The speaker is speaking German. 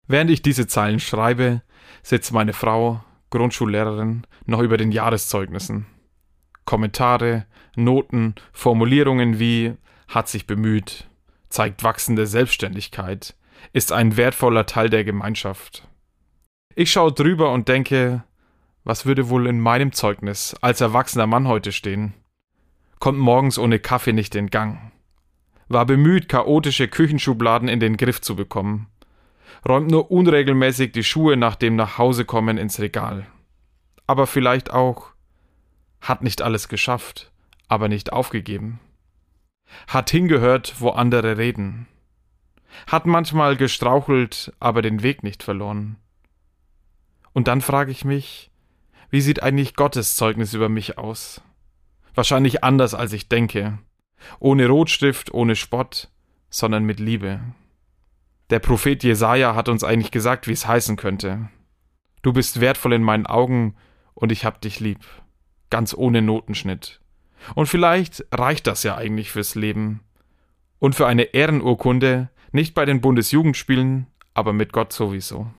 Während ich diese Zeilen schreibe, sitzt meine Frau, Grundschullehrerin, noch über den Jahreszeugnissen. Kommentare, Noten, Formulierungen wie hat sich bemüht, zeigt wachsende Selbstständigkeit, ist ein wertvoller Teil der Gemeinschaft. Ich schaue drüber und denke, was würde wohl in meinem Zeugnis als erwachsener Mann heute stehen? Kommt morgens ohne Kaffee nicht in Gang. War bemüht, chaotische Küchenschubladen in den Griff zu bekommen. Räumt nur unregelmäßig die Schuhe nach dem Nachhausekommen ins Regal. Aber vielleicht auch, hat nicht alles geschafft, aber nicht aufgegeben. Hat hingehört, wo andere reden. Hat manchmal gestrauchelt, aber den Weg nicht verloren. Und dann frage ich mich, wie sieht eigentlich Gottes Zeugnis über mich aus? Wahrscheinlich anders, als ich denke. Ohne Rotstift, ohne Spott, sondern mit Liebe. Der Prophet Jesaja hat uns eigentlich gesagt, wie es heißen könnte. Du bist wertvoll in meinen Augen und ich hab dich lieb. Ganz ohne Notenschnitt. Und vielleicht reicht das ja eigentlich fürs Leben. Und für eine Ehrenurkunde, nicht bei den Bundesjugendspielen, aber mit Gott sowieso.